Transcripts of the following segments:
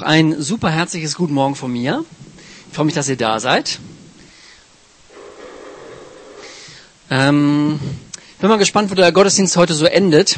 ein super herzliches Guten Morgen von mir. Ich freue mich, dass ihr da seid. Ich bin mal gespannt, wo der Gottesdienst heute so endet.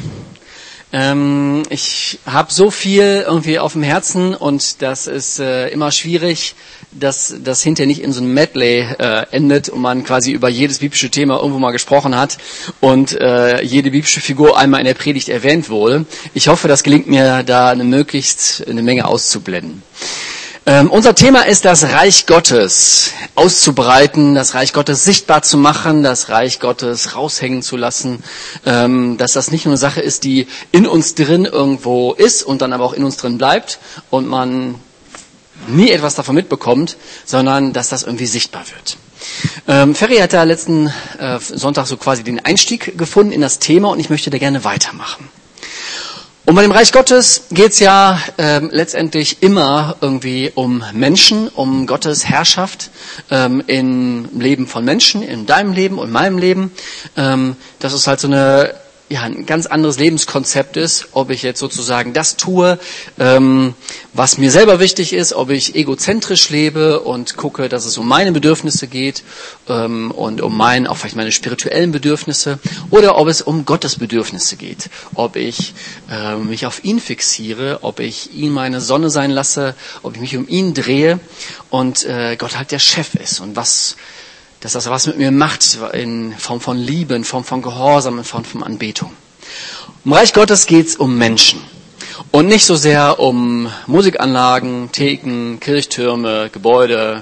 Ich habe so viel irgendwie auf dem Herzen und das ist immer schwierig, dass das hinterher nicht in so einem Medley endet und man quasi über jedes biblische Thema irgendwo mal gesprochen hat und jede biblische Figur einmal in der Predigt erwähnt wurde. Ich hoffe, das gelingt mir, da eine Menge auszublenden. Unser Thema ist das Reich Gottes auszubreiten, das Reich Gottes sichtbar zu machen, das Reich Gottes raushängen zu lassen, dass das nicht nur eine Sache ist, die in uns drin irgendwo ist und dann aber auch in uns drin bleibt und man nie etwas davon mitbekommt, sondern dass das irgendwie sichtbar wird. Ferry hat da letzten Sonntag so quasi den Einstieg gefunden in das Thema und ich möchte da gerne weitermachen. Und bei dem Reich Gottes geht's ja letztendlich immer irgendwie um Menschen, um Gottes Herrschaft im Leben von Menschen, in deinem Leben und meinem Leben. Dass es halt so ein ganz anderes Lebenskonzept ist, ob ich jetzt sozusagen das tue, was mir selber wichtig ist, ob ich egozentrisch lebe und gucke, dass es um meine Bedürfnisse geht und um auch vielleicht meine spirituellen Bedürfnisse, oder ob es um Gottes Bedürfnisse geht, ob ich mich auf ihn fixiere, ob ich ihn meine Sonne sein lasse, ob ich mich um ihn drehe und Gott halt der Chef ist und dass das was mit mir macht in Form von Liebe, in Form von Gehorsam, in Form von Anbetung. Im Reich Gottes geht's um Menschen und nicht so sehr um Musikanlagen, Theken, Kirchtürme, Gebäude,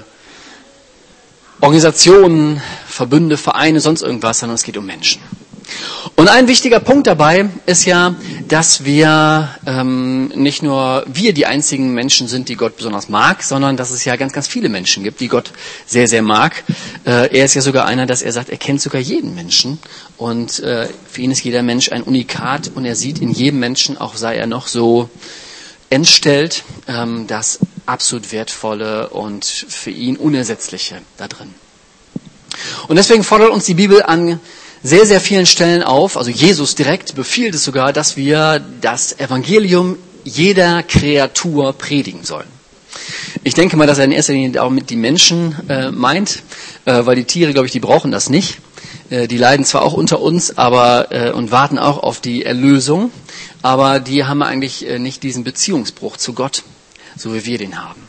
Organisationen, Verbünde, Vereine, sonst irgendwas, sondern es geht um Menschen. Und ein wichtiger Punkt dabei ist ja, dass wir nicht nur wir die einzigen Menschen sind, die Gott besonders mag, sondern dass es ja ganz, ganz viele Menschen gibt, die Gott sehr, sehr mag. Er ist ja sogar einer, dass er sagt, er kennt sogar jeden Menschen und für ihn ist jeder Mensch ein Unikat und er sieht in jedem Menschen, auch sei er noch so entstellt, das absolut Wertvolle und für ihn Unersetzliche da drin. Und deswegen fordert uns die Bibel an sehr, sehr vielen Stellen auf, also Jesus direkt befiehlt es sogar, dass wir das Evangelium jeder Kreatur predigen sollen. Ich denke mal, dass er in erster Linie auch mit die Menschen meint, weil die Tiere, glaube ich, die brauchen das nicht. Die leiden zwar auch unter uns, und warten auch auf die Erlösung, aber die haben eigentlich nicht diesen Beziehungsbruch zu Gott, so wie wir den haben.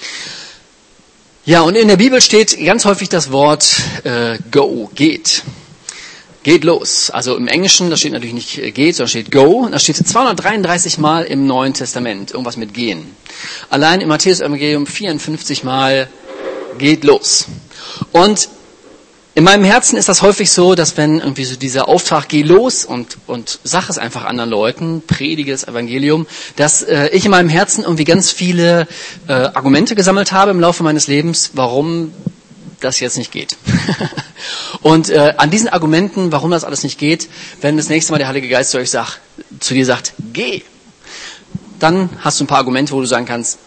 Ja, und in der Bibel steht ganz häufig das Wort go, geht. Geht los. Also im Englischen, da steht natürlich nicht geht, sondern steht go. Und da steht 233 Mal im Neuen Testament irgendwas mit gehen. Allein im Matthäus-Evangelium 54 Mal geht los. Und in meinem Herzen ist das häufig so, dass wenn irgendwie so dieser Auftrag geh los und sag es einfach anderen Leuten, predige das Evangelium, dass ich in meinem Herzen irgendwie ganz viele Argumente gesammelt habe im Laufe meines Lebens, warum das jetzt nicht geht. Und an diesen Argumenten, warum das alles nicht geht, wenn das nächste Mal der Heilige Geist zu dir sagt, geh, dann hast du ein paar Argumente, wo du sagen kannst,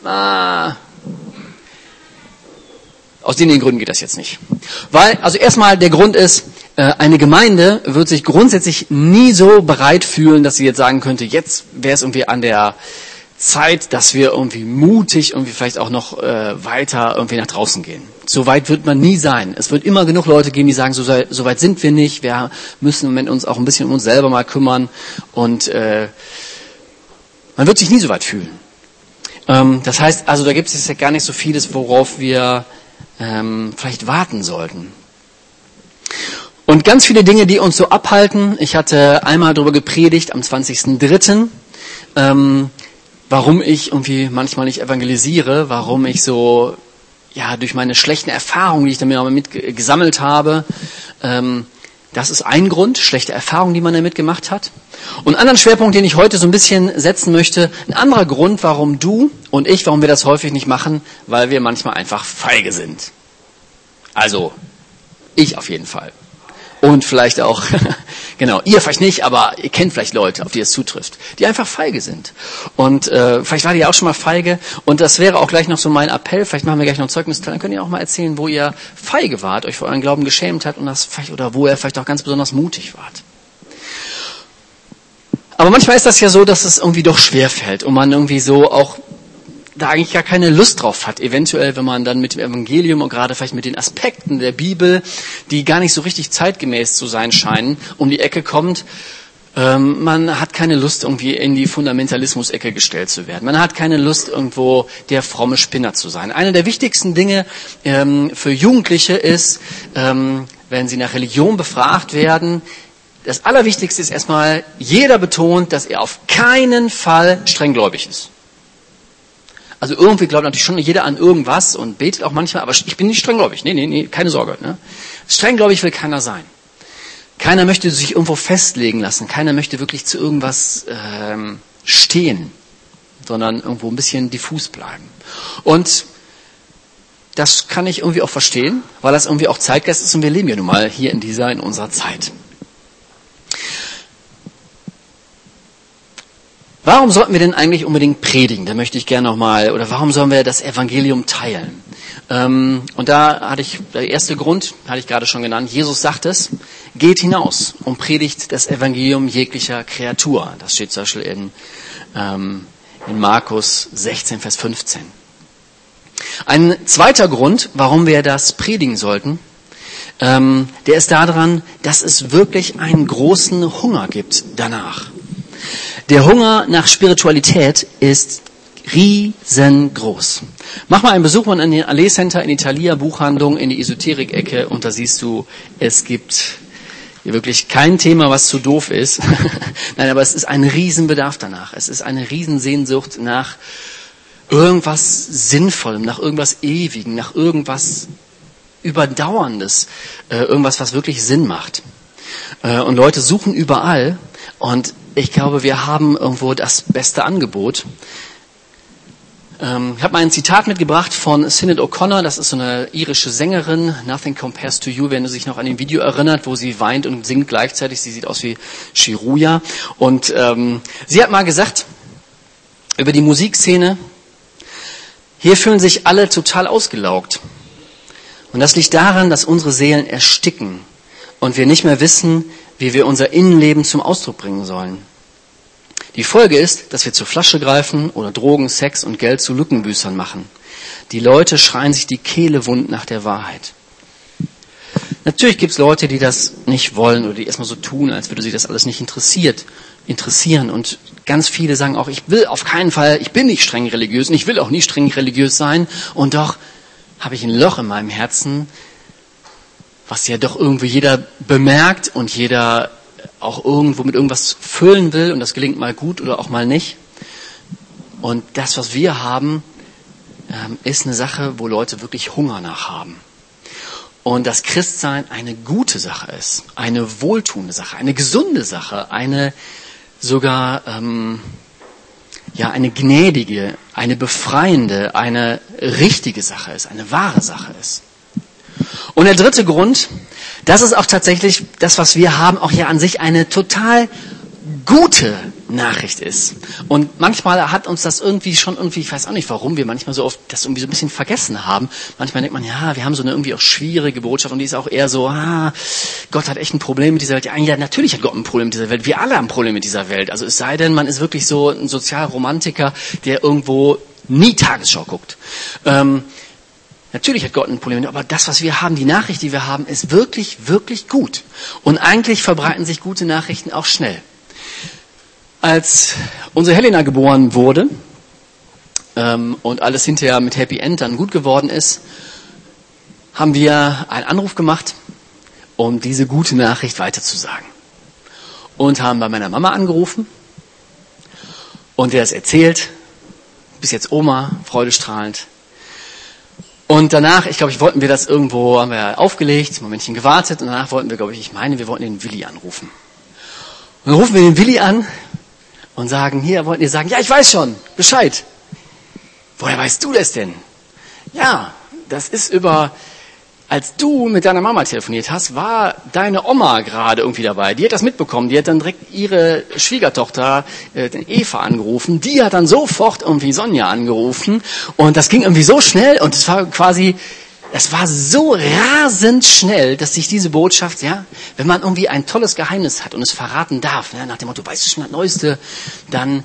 aus den Gründen geht das jetzt nicht. Weil, also erstmal der Grund ist, eine Gemeinde wird sich grundsätzlich nie so bereit fühlen, dass sie jetzt sagen könnte, jetzt wäre es irgendwie an der Zeit, dass wir irgendwie mutig irgendwie vielleicht auch noch weiter irgendwie nach draußen gehen. So weit wird man nie sein. Es wird immer genug Leute geben, die sagen, so weit sind wir nicht. Wir müssen im Moment uns auch ein bisschen um uns selber mal kümmern. Und man wird sich nie so weit fühlen. Das heißt, also da gibt es jetzt ja gar nicht so vieles, worauf wir vielleicht warten sollten. Und ganz viele Dinge, die uns so abhalten. Ich hatte einmal darüber gepredigt am 20.03., warum ich irgendwie manchmal nicht evangelisiere, warum ich so durch meine schlechten Erfahrungen, die ich damit gesammelt habe, das ist ein Grund, schlechte Erfahrungen, die man damit gemacht hat. Und einen anderen Schwerpunkt, den ich heute so ein bisschen setzen möchte, ein anderer Grund, warum du und ich, warum wir das häufig nicht machen, weil wir manchmal einfach feige sind. Also, ich auf jeden Fall. Und vielleicht auch, genau, ihr vielleicht nicht, aber ihr kennt vielleicht Leute, auf die es zutrifft, die einfach feige sind. Und vielleicht wart ihr auch schon mal feige. Und das wäre auch gleich noch so mein Appell, vielleicht machen wir gleich noch ein Zeugnis, dann könnt ihr auch mal erzählen, wo ihr feige wart, euch für euren Glauben geschämt habt und das vielleicht, oder wo ihr vielleicht auch ganz besonders mutig wart. Aber manchmal ist das ja so, dass es irgendwie doch schwerfällt und man irgendwie so auch da eigentlich gar keine Lust drauf hat. Eventuell, wenn man dann mit dem Evangelium und gerade vielleicht mit den Aspekten der Bibel, die gar nicht so richtig zeitgemäß zu sein scheinen, um die Ecke kommt. Man hat keine Lust, irgendwie in die Fundamentalismus-Ecke gestellt zu werden. Man hat keine Lust, irgendwo der fromme Spinner zu sein. Eine der wichtigsten Dinge für Jugendliche ist, wenn sie nach Religion befragt werden, das Allerwichtigste ist erstmal, jeder betont, dass er auf keinen Fall strenggläubig ist. Also irgendwie glaubt natürlich schon jeder an irgendwas und betet auch manchmal, aber ich bin nicht strenggläubig. Nee, keine Sorge. Ne? Strenggläubig will keiner sein. Keiner möchte sich irgendwo festlegen lassen. Keiner möchte wirklich zu irgendwas stehen, sondern irgendwo ein bisschen diffus bleiben. Und das kann ich irgendwie auch verstehen, weil das irgendwie auch Zeitgeist ist und wir leben ja nun mal hier in unserer Zeit. Warum sollten wir denn eigentlich unbedingt predigen? Da möchte ich gerne nochmal, oder warum sollen wir das Evangelium teilen? Und da der erste Grund, hatte ich gerade schon genannt, Jesus sagt es, geht hinaus und predigt das Evangelium jeglicher Kreatur. Das steht zum Beispiel in Markus 16, Vers 15. Ein zweiter Grund, warum wir das predigen sollten, der ist daran, dass es wirklich einen großen Hunger gibt danach. Der Hunger nach Spiritualität ist riesengroß. Mach mal einen Besuch in den Allee Center, in die Thalia Buchhandlung, in die Esoterik-Ecke und da siehst du, es gibt hier wirklich kein Thema, was zu doof ist. Nein, aber es ist ein Riesenbedarf danach. Es ist eine Riesensehnsucht nach irgendwas Sinnvollem, nach irgendwas Ewigem, nach irgendwas Überdauerndes, irgendwas, was wirklich Sinn macht. Und Leute suchen überall und ich glaube, wir haben irgendwo das beste Angebot. Ich habe mal ein Zitat mitgebracht von Sinead O'Connor, das ist so eine irische Sängerin, Nothing Compares to You, wenn du sich noch an dem Video erinnert, wo sie weint und singt gleichzeitig, sie sieht aus wie Shiruya. Und sie hat mal gesagt über die Musikszene, hier fühlen sich alle total ausgelaugt. Und das liegt daran, dass unsere Seelen ersticken und wir nicht mehr wissen, wie wir unser Innenleben zum Ausdruck bringen sollen. Die Folge ist, dass wir zur Flasche greifen oder Drogen, Sex und Geld zu Lückenbüßern machen. Die Leute schreien sich die Kehle wund nach der Wahrheit. Natürlich gibt es Leute, die das nicht wollen oder die erstmal so tun, als würde sie das alles nicht interessieren. Und ganz viele sagen auch, ich bin nicht streng religiös und ich will auch nie streng religiös sein. Und doch habe ich ein Loch in meinem Herzen, was ja doch irgendwie jeder bemerkt und jeder auch irgendwo mit irgendwas füllen will und das gelingt mal gut oder auch mal nicht. Und das, was wir haben, ist eine Sache, wo Leute wirklich Hunger nach haben. Und das Christsein eine gute Sache ist, eine wohltuende Sache, eine gesunde Sache, eine sogar eine gnädige, eine befreiende, eine richtige Sache ist, eine wahre Sache ist. Und der dritte Grund, das ist auch tatsächlich das, was wir haben, auch ja an sich eine total gute Nachricht ist. Und manchmal hat uns das irgendwie, ich weiß auch nicht, warum wir manchmal so oft das irgendwie so ein bisschen vergessen haben. Manchmal denkt man, ja, wir haben so eine irgendwie auch schwierige Botschaft und die ist auch eher so, Gott hat echt ein Problem mit dieser Welt. Ja, natürlich hat Gott ein Problem mit dieser Welt. Wir alle haben ein Problem mit dieser Welt. Also es sei denn, man ist wirklich so ein Sozialromantiker, der irgendwo nie Tagesschau guckt. Natürlich hat Gott ein Problem, aber das, was wir haben, die Nachricht, die wir haben, ist wirklich, wirklich gut. Und eigentlich verbreiten sich gute Nachrichten auch schnell. Als unsere Helena geboren wurde und alles hinterher mit Happy End dann gut geworden ist, haben wir einen Anruf gemacht, um diese gute Nachricht weiterzusagen. Und haben bei meiner Mama angerufen und der es erzählt, bis jetzt Oma, freudestrahlend. Und danach, wollten wir das irgendwo, haben wir aufgelegt, ein Momentchen gewartet und danach wollten wir, wir wollten den Willi anrufen. Und dann rufen wir den Willi an und wollten ihr sagen, ja, ich weiß schon, Bescheid. Woher weißt du das denn? Ja, das ist als du mit deiner Mama telefoniert hast, war deine Oma gerade irgendwie dabei. Die hat das mitbekommen, die hat dann direkt ihre Schwiegertochter, Eva, angerufen. Die hat dann sofort irgendwie Sonja angerufen und das ging irgendwie so schnell und es war so rasend schnell, dass sich diese Botschaft, wenn man irgendwie ein tolles Geheimnis hat und es verraten darf, nach dem Motto, weißt du schon das Neueste, dann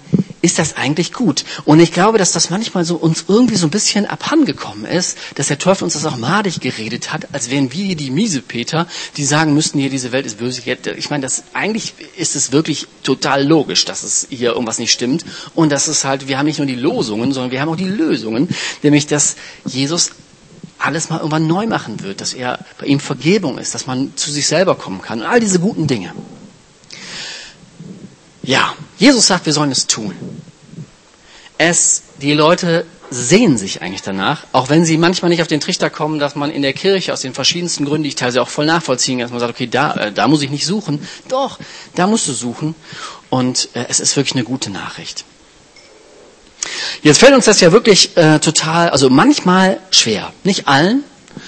ist das eigentlich gut? Und ich glaube, dass das manchmal so uns irgendwie so ein bisschen abhandengekommen ist, dass der Teufel uns das auch madig geredet hat, als wären wir die Miesepeter, die sagen müssten, hier, diese Welt ist böse. Ich meine, eigentlich ist es wirklich total logisch, dass es hier irgendwas nicht stimmt. Und dass es halt, wir haben nicht nur die Losungen, sondern wir haben auch die Lösungen. Nämlich, dass Jesus alles mal irgendwann neu machen wird, dass bei ihm Vergebung ist, dass man zu sich selber kommen kann und all diese guten Dinge. Ja, Jesus sagt, wir sollen es tun. Die Leute sehnen sich eigentlich danach, auch wenn sie manchmal nicht auf den Trichter kommen, dass man in der Kirche aus den verschiedensten Gründen, die ich teilweise auch voll nachvollziehen kann, dass man sagt, okay, da muss ich nicht suchen. Doch, da musst du suchen. Und es ist wirklich eine gute Nachricht. Jetzt fällt uns das ja wirklich total, also manchmal schwer. Nicht allen,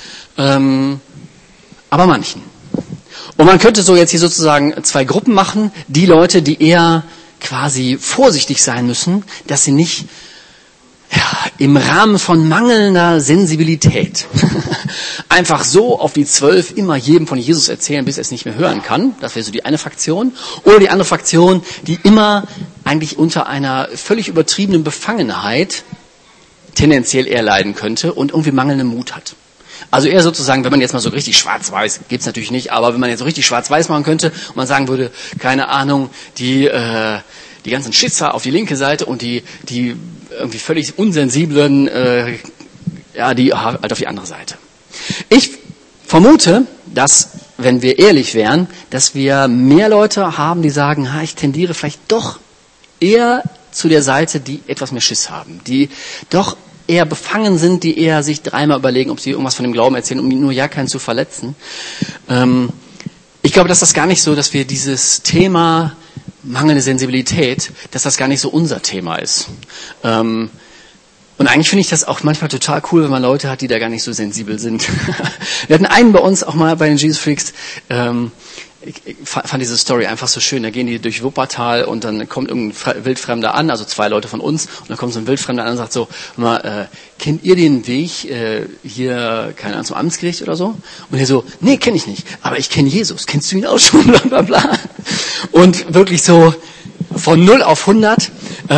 aber manchen. Und man könnte so jetzt hier sozusagen 2 Gruppen machen. Die Leute, die eher quasi vorsichtig sein müssen, dass sie nicht im Rahmen von mangelnder Sensibilität einfach so auf die 12 immer jedem von Jesus erzählen, bis er es nicht mehr hören kann. Das wäre so die eine Fraktion. Oder die andere Fraktion, die immer eigentlich unter einer völlig übertriebenen Befangenheit tendenziell eher leiden könnte und irgendwie mangelnden Mut hat. Also eher sozusagen, wenn man jetzt mal so richtig schwarz-weiß, gibt's natürlich nicht, aber wenn man jetzt so richtig schwarz-weiß machen könnte und man sagen würde, keine Ahnung, die ganzen Schisser auf die linke Seite und die irgendwie völlig unsensiblen, die halt auf die andere Seite. Ich vermute, dass, wenn wir ehrlich wären, dass wir mehr Leute haben, die sagen, ich tendiere vielleicht doch eher zu der Seite, die etwas mehr Schiss haben, die doch eher befangen sind, die eher sich 3-mal überlegen, ob sie irgendwas von dem Glauben erzählen, um nur ja keinen zu verletzen. Ich glaube, dass das gar nicht so, dass wir dieses Thema mangelnde Sensibilität, dass das gar nicht so unser Thema ist. Und eigentlich finde ich das auch manchmal total cool, wenn man Leute hat, die da gar nicht so sensibel sind. Wir hatten einen bei uns auch mal bei den Jesus Freaks, ich fand diese Story einfach so schön. Da gehen die durch Wuppertal und dann kommt irgendein Wildfremder an, also 2 Leute von uns, und dann kommt so ein Wildfremder an und sagt so, kennt ihr den Weg hier, keine Ahnung, zum Amtsgericht oder so? Und er so, nee, kenne ich nicht, aber ich kenne Jesus. Kennst du ihn auch schon? Bla bla bla. Und wirklich so von 0 auf 100.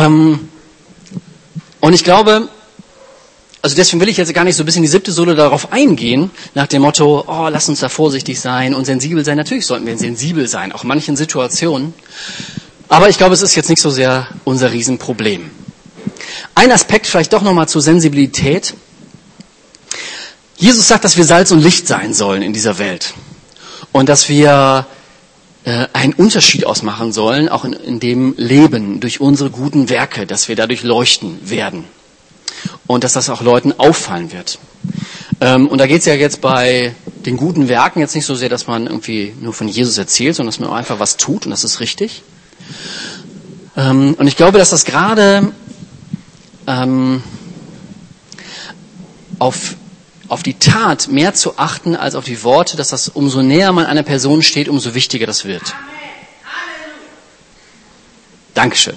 Und ich glaube, also deswegen will ich jetzt gar nicht so ein bisschen die 7. Sohle darauf eingehen, nach dem Motto, lass uns da vorsichtig sein und sensibel sein. Natürlich sollten wir sensibel sein, auch in manchen Situationen. Aber ich glaube, es ist jetzt nicht so sehr unser Riesenproblem. Ein Aspekt vielleicht doch nochmal zur Sensibilität. Jesus sagt, dass wir Salz und Licht sein sollen in dieser Welt. Und dass wir einen Unterschied ausmachen sollen, auch in dem Leben, durch unsere guten Werke, dass wir dadurch leuchten werden. Und dass das auch Leuten auffallen wird. Und da geht es ja jetzt bei den guten Werken jetzt nicht so sehr, dass man irgendwie nur von Jesus erzählt, sondern dass man auch einfach was tut, und das ist richtig. Und ich glaube, dass das gerade auf die Tat mehr zu achten als auf die Worte, dass das umso näher man einer Person steht, umso wichtiger das wird. Dankeschön.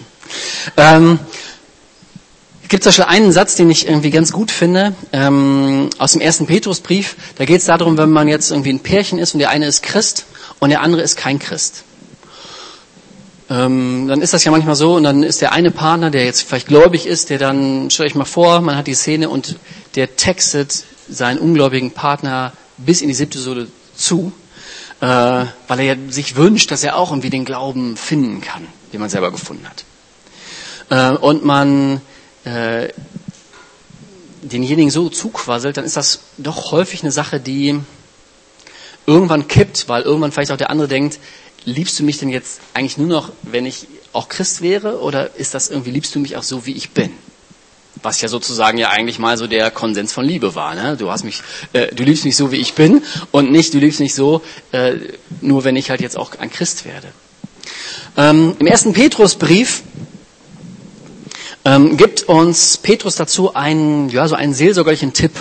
Gibt es da schon einen Satz, den ich irgendwie ganz gut finde, aus dem 1. Petrusbrief. Da geht es darum, wenn man jetzt irgendwie ein Pärchen ist und der eine ist Christ und der andere ist kein Christ. Dann ist das ja manchmal so, und dann ist der eine Partner, der jetzt vielleicht gläubig ist, der dann, stellt euch mal vor, man hat die Szene und der textet seinen ungläubigen Partner bis in die 7. Sohle zu, weil er ja sich wünscht, dass er auch irgendwie den Glauben finden kann, den man selber gefunden hat. Und man denjenigen so zuquasselt, dann ist das doch häufig eine Sache, die irgendwann kippt, weil irgendwann vielleicht auch der andere denkt, liebst du mich denn jetzt eigentlich nur noch, wenn ich auch Christ wäre, oder ist das irgendwie, liebst du mich auch so, wie ich bin? Was ja sozusagen ja eigentlich mal so der Konsens von Liebe war, ne? Du liebst mich so, wie ich bin, und nicht, du liebst mich so, nur wenn ich halt jetzt auch ein Christ werde. Im 1. Petrusbrief gibt uns Petrus dazu einen seelsorgerlichen Tipp.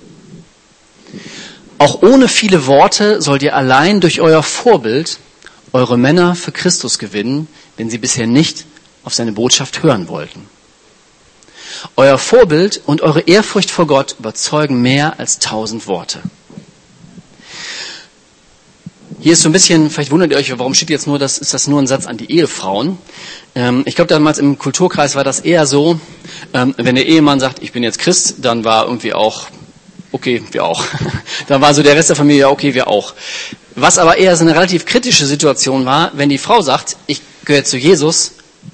Auch ohne viele Worte sollt ihr allein durch euer Vorbild eure Männer für Christus gewinnen, wenn sie bisher nicht auf seine Botschaft hören wollten. Euer Vorbild und eure Ehrfurcht vor Gott überzeugen mehr als 1000 Worte. Hier ist so ein bisschen, vielleicht wundert ihr euch, warum steht jetzt nur, ist das nur ein Satz an die Ehefrauen? Ich glaube, damals im Kulturkreis war das eher so, wenn der Ehemann sagt, ich bin jetzt Christ, dann war irgendwie auch, okay, wir auch. Dann war so der Rest der Familie, ja, okay, wir auch. Was aber eher so eine relativ kritische Situation war, wenn die Frau sagt, ich gehöre zu Jesus,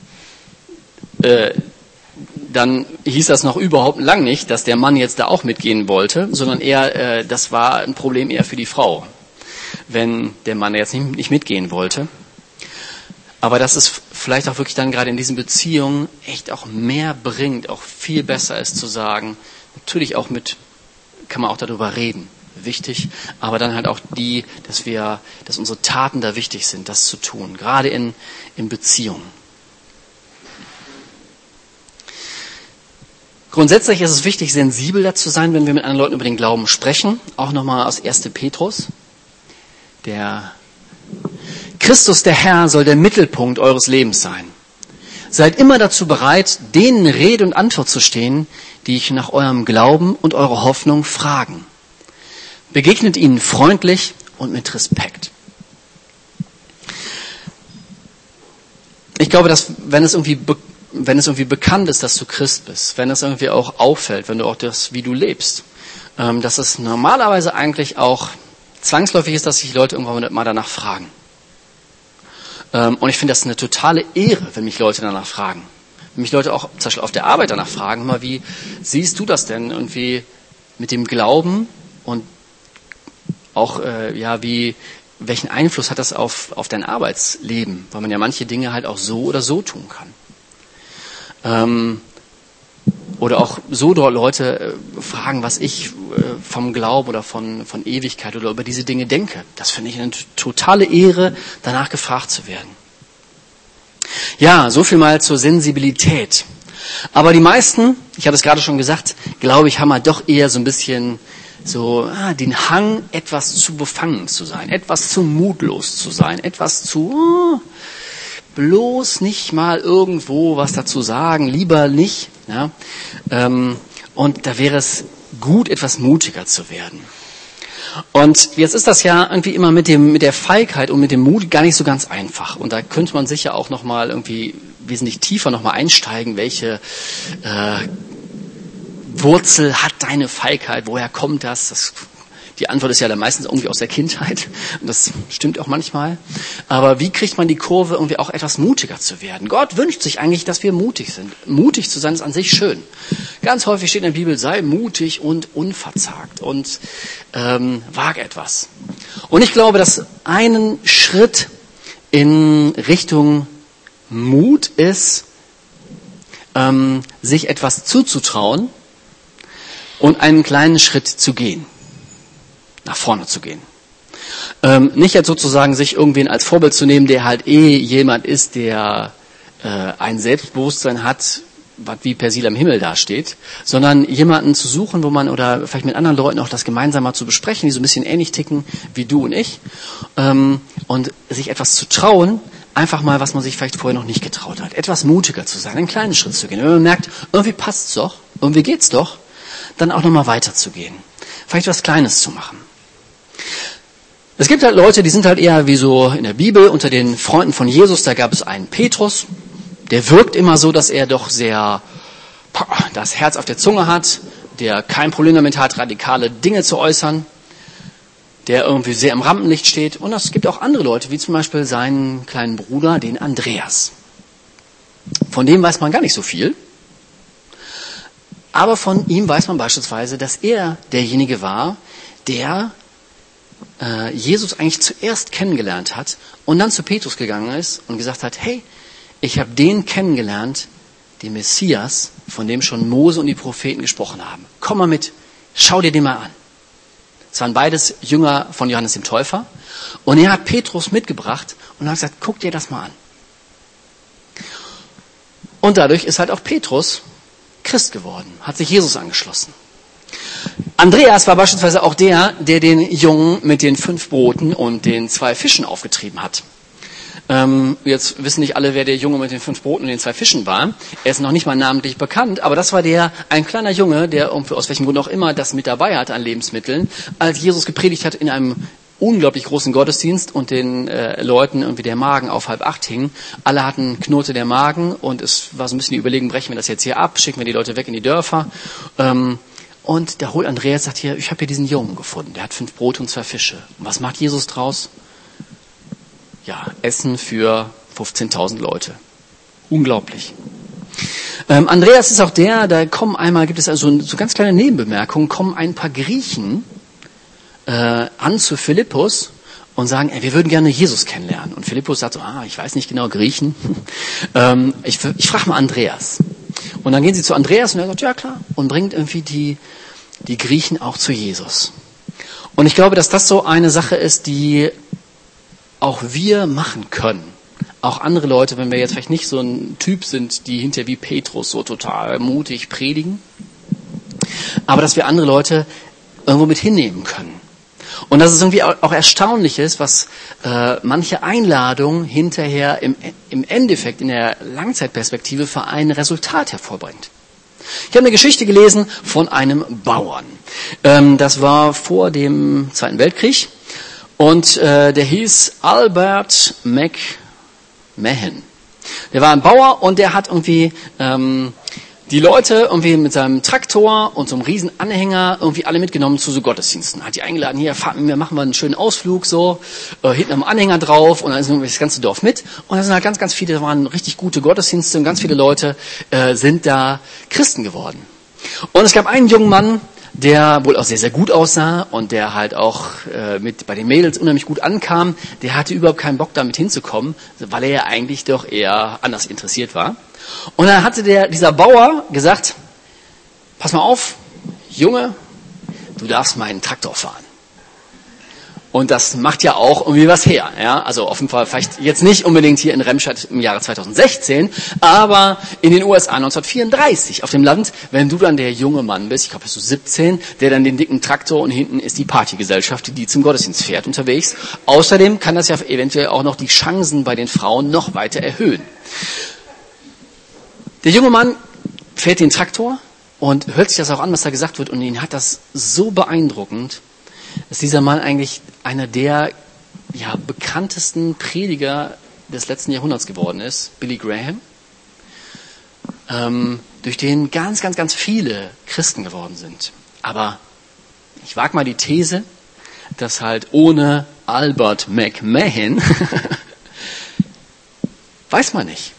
dann hieß das noch überhaupt lang nicht, dass der Mann jetzt da auch mitgehen wollte, sondern eher, das war ein Problem eher für die Frau, wenn der Mann jetzt nicht mitgehen wollte. Aber dass es vielleicht auch wirklich dann gerade in diesen Beziehungen echt auch mehr bringt, auch viel besser ist zu sagen, natürlich auch kann man auch darüber reden, wichtig, aber dann halt auch dass unsere Taten da wichtig sind, das zu tun, gerade in Beziehungen. Grundsätzlich ist es wichtig, sensibel dazu sein, wenn wir mit anderen Leuten über den Glauben sprechen. Auch nochmal aus 1. Petrus. Der Christus, der Herr, soll der Mittelpunkt eures Lebens sein. Seid immer dazu bereit, denen Rede und Antwort zu stehen, die ich nach eurem Glauben und eurer Hoffnung fragen. Begegnet ihnen freundlich und mit Respekt. Ich glaube, dass wenn es irgendwie bekannt ist, dass du Christ bist, wenn es irgendwie auch auffällt, wenn du auch wie du lebst, dass es normalerweise eigentlich auch zwangsläufig ist, dass sich Leute irgendwann mal danach fragen. Und ich finde das eine totale Ehre, wenn mich Leute danach fragen. Wenn mich Leute auch zum Beispiel auf der Arbeit danach fragen, mal wie siehst du das denn irgendwie mit dem Glauben und auch welchen Einfluss hat das auf dein Arbeitsleben, weil man ja manche Dinge halt auch so oder so tun kann. Oder auch so dort Leute fragen, was ich vom Glauben oder von Ewigkeit oder über diese Dinge denke. Das finde ich eine totale Ehre, danach gefragt zu werden. Ja, so viel mal zur Sensibilität. Aber die meisten, ich habe es gerade schon gesagt, glaube ich, haben halt doch eher so ein bisschen den Hang, etwas zu befangen zu sein, etwas zu mutlos zu sein, etwas zu bloß nicht mal irgendwo was dazu sagen, lieber nicht. Ja? Und da wäre es gut, etwas mutiger zu werden. Und jetzt ist das ja irgendwie immer mit der Feigheit und mit dem Mut gar nicht so ganz einfach. Und da könnte man sicher auch nochmal irgendwie wesentlich tiefer nochmal einsteigen, welche Wurzel hat deine Feigheit, woher kommt das? Die Antwort ist ja dann meistens irgendwie aus der Kindheit. Und das stimmt auch manchmal. Aber wie kriegt man die Kurve, irgendwie auch etwas mutiger zu werden? Gott wünscht sich eigentlich, dass wir mutig sind. Mutig zu sein ist an sich schön. Ganz häufig steht in der Bibel, sei mutig und unverzagt und wag etwas. Und ich glaube, dass einen Schritt in Richtung Mut ist, sich etwas zuzutrauen und einen kleinen Schritt zu gehen. Nach vorne zu gehen. Nicht jetzt sozusagen sich irgendwen als Vorbild zu nehmen, der halt jemand ist, der ein Selbstbewusstsein hat, was wie Persil am Himmel dasteht, sondern jemanden zu suchen, wo man oder vielleicht mit anderen Leuten auch das gemeinsam mal zu besprechen, die so ein bisschen ähnlich ticken wie du und ich, und sich etwas zu trauen, einfach mal, was man sich vielleicht vorher noch nicht getraut hat. Etwas mutiger zu sein, einen kleinen Schritt zu gehen. Wenn man merkt, irgendwie passt's doch, irgendwie geht's doch, dann auch nochmal weiterzugehen. Vielleicht was Kleines zu machen. Es gibt halt Leute, die sind halt eher wie so in der Bibel unter den Freunden von Jesus. Da gab es einen Petrus, der wirkt immer so, dass er doch sehr das Herz auf der Zunge hat, der kein Problem damit hat, radikale Dinge zu äußern, der irgendwie sehr im Rampenlicht steht. Und es gibt auch andere Leute, wie zum Beispiel seinen kleinen Bruder, den Andreas. Von dem weiß man gar nicht so viel. Aber von ihm weiß man beispielsweise, dass er derjenige war, der Jesus eigentlich zuerst kennengelernt hat und dann zu Petrus gegangen ist und gesagt hat, hey, ich habe den kennengelernt, den Messias, von dem schon Mose und die Propheten gesprochen haben. Komm mal mit, schau dir den mal an. Es waren beides Jünger von Johannes dem Täufer und er hat Petrus mitgebracht und hat gesagt, guck dir das mal an. Und dadurch ist halt auch Petrus Christ geworden, hat sich Jesus angeschlossen. Andreas war beispielsweise auch der den Jungen mit den 5 Broten und den 2 Fischen aufgetrieben hat. Jetzt wissen nicht alle, wer der Junge mit den 5 Broten und den 2 Fischen war. Er ist noch nicht mal namentlich bekannt, aber das war ein kleiner Junge, der aus welchem Grund auch immer das mit dabei hatte an Lebensmitteln, als Jesus gepredigt hat in einem unglaublich großen Gottesdienst und den Leuten irgendwie der Magen auf 7:30 hing. Alle hatten Knote der Magen und es war so ein bisschen die Überlegung, brechen wir das jetzt hier ab, schicken wir die Leute weg in die Dörfer. Und da holt Andreas, sagt hier, ich habe hier diesen Jungen gefunden, der hat 5 Brote und 2 Fische. Und was macht Jesus draus? Ja, Essen für 15.000 Leute. Unglaublich. Andreas ist auch da kommen einmal, gibt es also so ganz kleine Nebenbemerkungen, kommen ein paar Griechen an zu Philippus und sagen, wir würden gerne Jesus kennenlernen. Und Philippus sagt so, ich weiß nicht genau, Griechen. Ich frage mal Andreas. Und dann gehen sie zu Andreas und er sagt, ja klar, und bringt irgendwie die Griechen auch zu Jesus. Und ich glaube, dass das so eine Sache ist, die auch wir machen können. Auch andere Leute, wenn wir jetzt vielleicht nicht so ein Typ sind, die hinterher wie Petrus so total mutig predigen, aber dass wir andere Leute irgendwo mit hinnehmen können. Und dass es irgendwie auch erstaunlich ist, was manche Einladung hinterher im Endeffekt in der Langzeitperspektive für ein Resultat hervorbringt. Ich habe eine Geschichte gelesen von einem Bauern. Das war vor dem Zweiten Weltkrieg und der hieß Albert McMahon. Der war ein Bauer und der hat irgendwie die Leute irgendwie mit seinem Traktor und so einem riesen Anhänger irgendwie alle mitgenommen zu so Gottesdiensten. Hat die eingeladen, hier, machen wir einen schönen Ausflug, so, hinten am Anhänger drauf und dann ist das ganze Dorf mit. Und da sind halt ganz, ganz viele, da waren richtig gute Gottesdienste und ganz viele Leute sind da Christen geworden. Und es gab einen jungen Mann, der wohl auch sehr, sehr gut aussah und der halt auch bei den Mädels unheimlich gut ankam. Der hatte überhaupt keinen Bock, damit hinzukommen, weil er ja eigentlich doch eher anders interessiert war. Und dann hatte dieser Bauer gesagt, pass mal auf, Junge, du darfst meinen Traktor fahren. Und das macht ja auch irgendwie was her. Ja? Also auf jeden Fall vielleicht jetzt nicht unbedingt hier in Remscheid im Jahre 2016, aber in den USA 1934 auf dem Land, wenn du dann der junge Mann bist, ich glaube bist du 17, der dann den dicken Traktor und hinten ist die Partygesellschaft, die zum Gottesdienst fährt unterwegs. Außerdem kann das ja eventuell auch noch die Chancen bei den Frauen noch weiter erhöhen. Der junge Mann fährt den Traktor und hört sich das auch an, was da gesagt wird. Und ihn hat das so beeindruckend, dass dieser Mann eigentlich einer der bekanntesten Prediger des letzten Jahrhunderts geworden ist, Billy Graham, durch den ganz, ganz, ganz viele Christen geworden sind. Aber ich wage mal die These, dass halt ohne Albert McMahon weiß man nicht.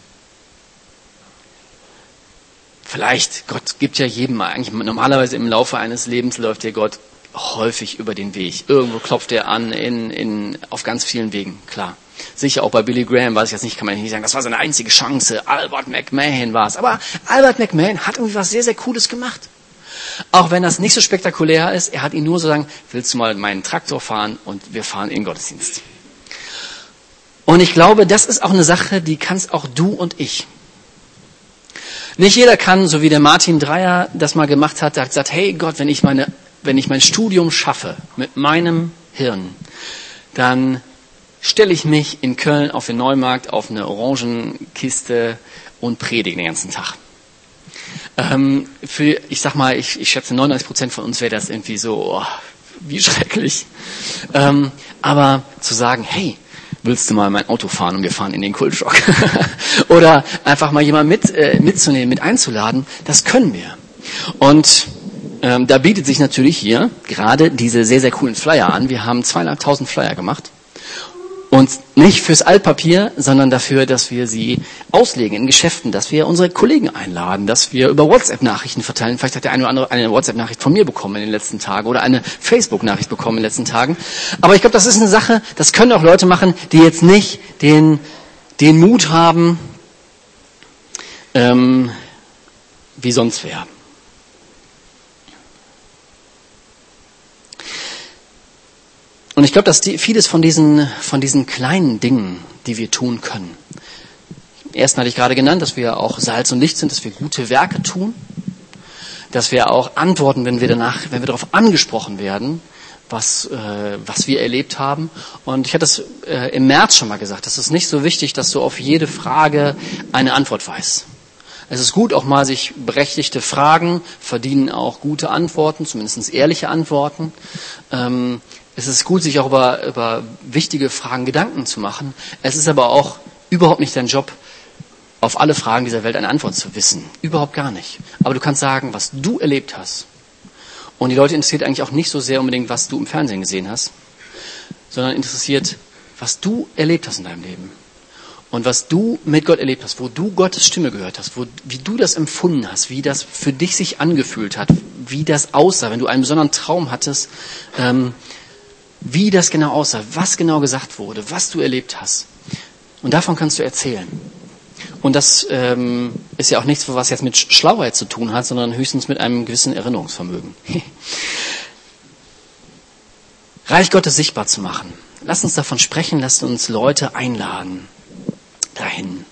Vielleicht, Gott gibt ja jedem eigentlich, normalerweise im Laufe eines Lebens läuft ja Gott häufig über den Weg. Irgendwo klopft er an, auf ganz vielen Wegen, klar. Sicher auch bei Billy Graham, weiß ich jetzt nicht, kann man nicht sagen, das war seine einzige Chance. Albert McMahon war es. Aber Albert McMahon hat irgendwie was sehr, sehr Cooles gemacht. Auch wenn das nicht so spektakulär ist, er hat ihn nur so sagen, willst du mal meinen Traktor fahren und wir fahren in den Gottesdienst. Und ich glaube, das ist auch eine Sache, die kannst auch du und ich. Nicht jeder kann, so wie der Martin Dreyer das mal gemacht hat, der hat gesagt, hey Gott, wenn ich mein Studium schaffe mit meinem Hirn, dann stelle ich mich in Köln auf den Neumarkt auf eine Orangenkiste und predige den ganzen Tag. Ich schätze 99% von uns wäre das irgendwie so, wie schrecklich. Aber zu sagen, hey, willst du mal mein Auto fahren und wir fahren in den Kultschock? Oder einfach mal jemanden mitzunehmen, mit einzuladen, das können wir. Und da bietet sich natürlich hier gerade diese sehr, sehr coolen Flyer an. Wir haben 2.500 Flyer gemacht. Und nicht fürs Altpapier, sondern dafür, dass wir sie auslegen in Geschäften, dass wir unsere Kollegen einladen, dass wir über WhatsApp-Nachrichten verteilen. Vielleicht hat der eine oder andere eine WhatsApp-Nachricht von mir bekommen in den letzten Tagen oder eine Facebook-Nachricht bekommen in den letzten Tagen. Aber ich glaube, das ist eine Sache, das können auch Leute machen, die jetzt nicht den Mut haben, wie sonst wer. Und ich glaube, dass vieles von diesen kleinen Dingen, die wir tun können. Erst hatte ich gerade genannt, dass wir auch Salz und Licht sind, dass wir gute Werke tun, dass wir auch antworten, wenn wir darauf angesprochen werden, was wir erlebt haben. Und ich hatte es im März schon mal gesagt, das ist nicht so wichtig, dass du auf jede Frage eine Antwort weißt. Es ist gut, auch mal sich berechtigte Fragen verdienen auch gute Antworten, zumindest ehrliche Antworten. Es ist gut, sich auch über wichtige Fragen Gedanken zu machen. Es ist aber auch überhaupt nicht dein Job, auf alle Fragen dieser Welt eine Antwort zu wissen. Überhaupt gar nicht. Aber du kannst sagen, was du erlebt hast. Und die Leute interessiert eigentlich auch nicht so sehr unbedingt, was du im Fernsehen gesehen hast, sondern interessiert, was du erlebt hast in deinem Leben. Und was du mit Gott erlebt hast, wo du Gottes Stimme gehört hast, wie du das empfunden hast, wie das für dich sich angefühlt hat, wie das aussah, wenn du einen besonderen Traum hattest, wie das genau aussah, was genau gesagt wurde, was du erlebt hast. Und davon kannst du erzählen. Und das ist ja auch nichts, was jetzt mit Schlauheit zu tun hat, sondern höchstens mit einem gewissen Erinnerungsvermögen. Reich Gottes sichtbar zu machen. Lasst uns davon sprechen, lasst uns Leute einladen dahin.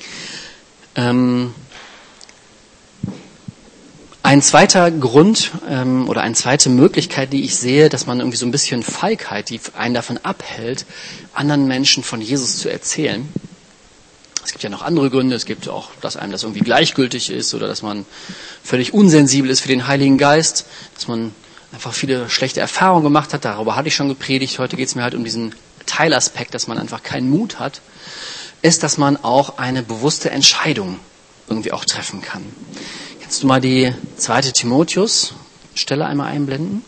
Ein zweiter Grund oder eine zweite Möglichkeit, die ich sehe, dass man irgendwie so ein bisschen Feigheit, die einen davon abhält, anderen Menschen von Jesus zu erzählen. Es gibt ja noch andere Gründe. Es gibt auch, dass einem das irgendwie gleichgültig ist oder dass man völlig unsensibel ist für den Heiligen Geist, dass man einfach viele schlechte Erfahrungen gemacht hat. Darüber hatte ich schon gepredigt. Heute geht es mir halt um diesen Teilaspekt, dass man einfach keinen Mut hat, ist, dass man auch eine bewusste Entscheidung irgendwie auch treffen kann. Kannst du mal die 2. Timotheus-Stelle einmal einblenden?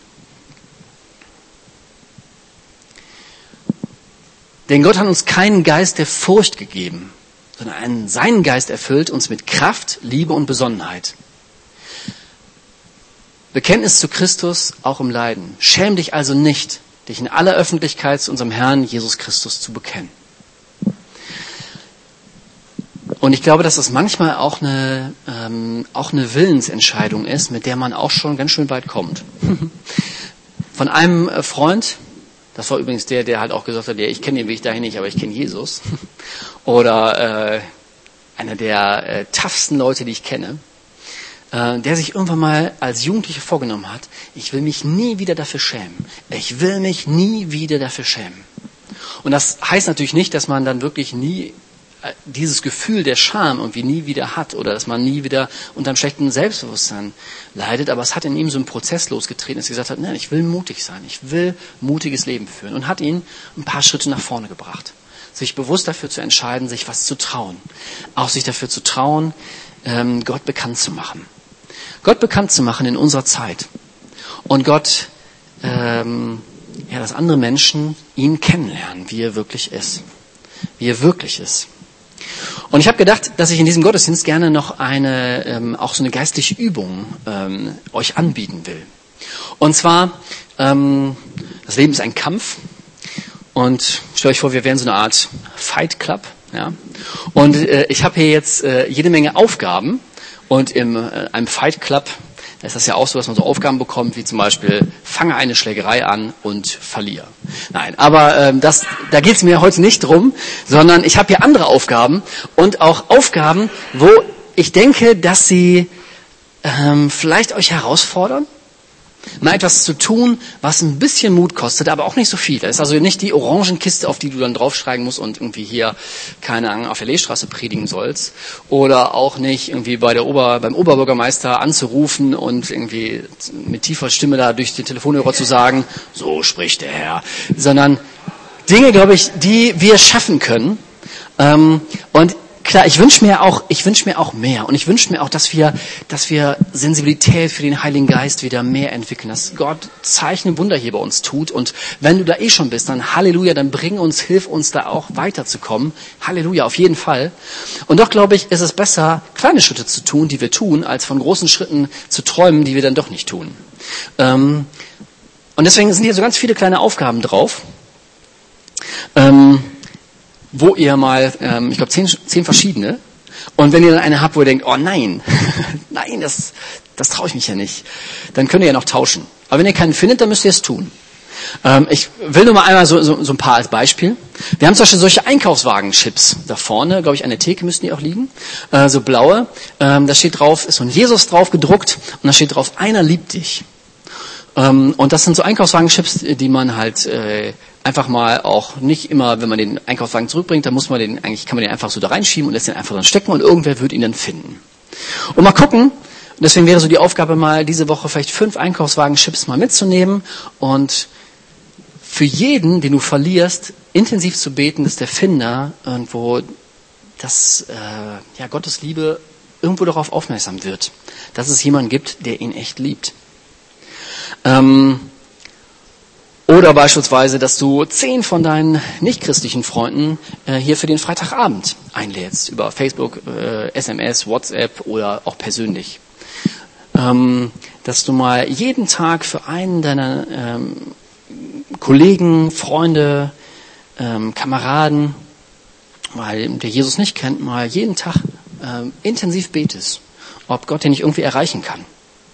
Denn Gott hat uns keinen Geist der Furcht gegeben, sondern seinen Geist erfüllt uns mit Kraft, Liebe und Besonnenheit. Bekenntnis zu Christus auch im Leiden. Schäm dich also nicht, dich in aller Öffentlichkeit zu unserem Herrn Jesus Christus zu bekennen. Und ich glaube, dass das manchmal auch eine Willensentscheidung ist, mit der man auch schon ganz schön weit kommt. Von einem Freund, das war übrigens der halt auch gesagt hat, ja, ich kenne den Weg dahin nicht, aber ich kenne Jesus. Oder einer der toughsten Leute, die ich kenne, der sich irgendwann mal als Jugendlicher vorgenommen hat, ich will mich nie wieder dafür schämen. Ich will mich nie wieder dafür schämen. Und das heißt natürlich nicht, dass man dann wirklich nie dieses Gefühl der Scham irgendwie nie wieder hat oder dass man nie wieder unter einem schlechten Selbstbewusstsein leidet. Aber es hat in ihm so einen Prozess losgetreten, dass er gesagt hat, nein, ich will mutig sein, ich will mutiges Leben führen. Und hat ihn ein paar Schritte nach vorne gebracht. Sich bewusst dafür zu entscheiden, sich was zu trauen. Auch sich dafür zu trauen, Gott bekannt zu machen. Gott bekannt zu machen in unserer Zeit. Und Gott, dass andere Menschen ihn kennenlernen, wie er wirklich ist. Wie er wirklich ist. Und ich habe gedacht, dass ich in diesem Gottesdienst gerne noch auch so eine geistliche Übung euch anbieten will. Und zwar, das Leben ist ein Kampf. Und stellt euch vor, wir wären so eine Art Fight Club. Ja? Und ich habe hier jetzt jede Menge Aufgaben. Und in einem Fight Club, da ist das ja auch so, dass man so Aufgaben bekommt, wie zum Beispiel, fange eine Schlägerei an und verliere. Nein, aber da geht es mir heute nicht drum, sondern ich habe hier andere Aufgaben und auch Aufgaben, wo ich denke, dass sie vielleicht euch herausfordern, mal etwas zu tun, was ein bisschen Mut kostet, aber auch nicht so viel. Das ist also nicht die Orangenkiste, auf die du dann draufschreiben musst und irgendwie hier, keine Ahnung, auf der Leestraße predigen sollst. Oder auch nicht irgendwie beim Oberbürgermeister anzurufen und irgendwie mit tiefer Stimme da durch den Telefonhörer zu sagen, so spricht der Herr. Sondern Dinge, glaube ich, die wir schaffen können. Und klar, ich wünsche mir auch mehr. Und ich wünsche mir auch, dass wir Sensibilität für den Heiligen Geist wieder mehr entwickeln. Dass Gott Zeichen, Wunder hier bei uns tut. Und wenn du da schon bist, dann Halleluja, dann hilf uns da auch weiterzukommen. Halleluja, auf jeden Fall. Und doch, glaube ich, ist es besser, kleine Schritte zu tun, die wir tun, als von großen Schritten zu träumen, die wir dann doch nicht tun. Und deswegen sind hier so ganz viele kleine Aufgaben drauf. Wo ihr mal, ich glaube 10 verschiedene, und wenn ihr dann eine habt, wo ihr denkt, oh nein, nein, das traue ich mich ja nicht, dann könnt ihr ja noch tauschen. Aber wenn ihr keinen findet, dann müsst ihr es tun. Ich will nur mal einmal so ein paar als Beispiel. Wir haben zum Beispiel solche Einkaufswagen-Chips da vorne, glaube ich, an der Theke müssten die auch liegen, so blaue. Da steht drauf, ist so ein Jesus drauf gedruckt und da steht drauf, einer liebt dich. Und das sind so Einkaufswagen-Chips, die man halt einfach mal auch nicht immer, wenn man den Einkaufswagen zurückbringt, dann kann man den einfach so da reinschieben und lässt den einfach dann stecken und irgendwer wird ihn dann finden. Und mal gucken, deswegen wäre so die Aufgabe mal diese Woche vielleicht 5 Einkaufswagen Chips mal mitzunehmen und für jeden, den du verlierst, intensiv zu beten, dass der Finder irgendwo, dass Gottes Liebe irgendwo darauf aufmerksam wird, dass es jemanden gibt, der ihn echt liebt. Oder beispielsweise, dass du 10 von deinen nichtchristlichen Freunden hier für den Freitagabend einlädst, über Facebook, SMS, WhatsApp oder auch persönlich. Dass du mal jeden Tag für einen deiner Kollegen, Freunde, Kameraden, der Jesus nicht kennt, mal jeden Tag intensiv betest, ob Gott den nicht irgendwie erreichen kann.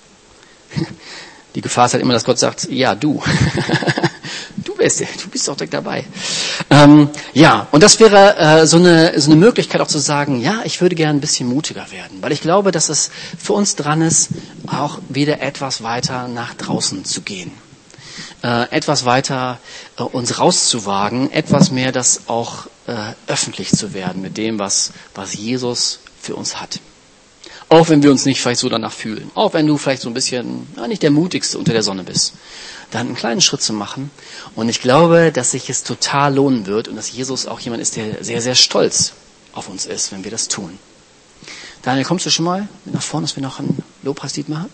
Die Gefahr ist halt immer, dass Gott sagt, ja, du bist doch direkt dabei. Und das wäre so eine Möglichkeit auch zu sagen, ja, ich würde gerne ein bisschen mutiger werden, weil ich glaube, dass es für uns dran ist, auch wieder etwas weiter nach draußen zu gehen. Etwas weiter uns rauszuwagen, etwas mehr das auch öffentlich zu werden mit dem, was Jesus für uns hat. Auch wenn wir uns nicht vielleicht so danach fühlen, auch wenn du vielleicht so ein bisschen nicht der Mutigste unter der Sonne bist, dann einen kleinen Schritt zu machen. Und ich glaube, dass sich es total lohnen wird und dass Jesus auch jemand ist, der sehr, sehr stolz auf uns ist, wenn wir das tun. Daniel, kommst du schon mal mit nach vorne, dass wir noch ein Lobpreislied machen?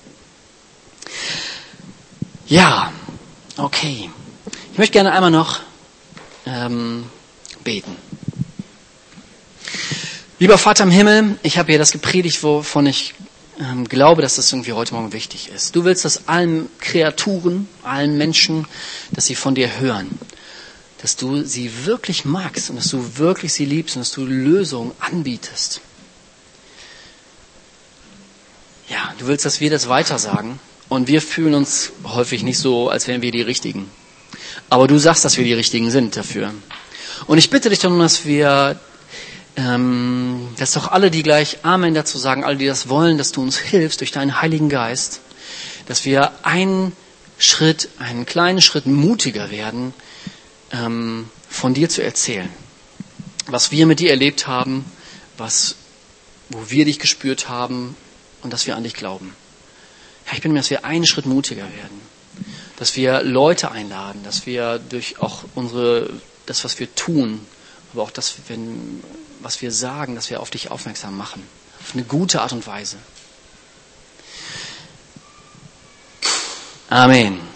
Ja, okay. Ich möchte gerne einmal noch beten. Lieber Vater im Himmel, ich habe hier das gepredigt, wovon ich glaube, dass das irgendwie heute Morgen wichtig ist. Du willst, dass allen Kreaturen, allen Menschen, dass sie von dir hören. Dass du sie wirklich magst und dass du wirklich sie liebst und dass du Lösungen anbietest. Ja, du willst, dass wir das weitersagen und wir fühlen uns häufig nicht so, als wären wir die Richtigen. Aber du sagst, dass wir die Richtigen sind dafür. Und ich bitte dich darum, dass doch alle, die gleich Amen dazu sagen, alle, die das wollen, dass du uns hilfst durch deinen Heiligen Geist, dass wir einen kleinen Schritt mutiger werden, von dir zu erzählen. Was wir mit dir erlebt haben, wo wir dich gespürt haben und dass wir an dich glauben. Ja, ich bin mir, dass wir einen Schritt mutiger werden. Dass wir Leute einladen, dass wir durch auch das, was wir tun, aber auch das, was wir sagen, dass wir auf dich aufmerksam machen. Auf eine gute Art und Weise. Amen.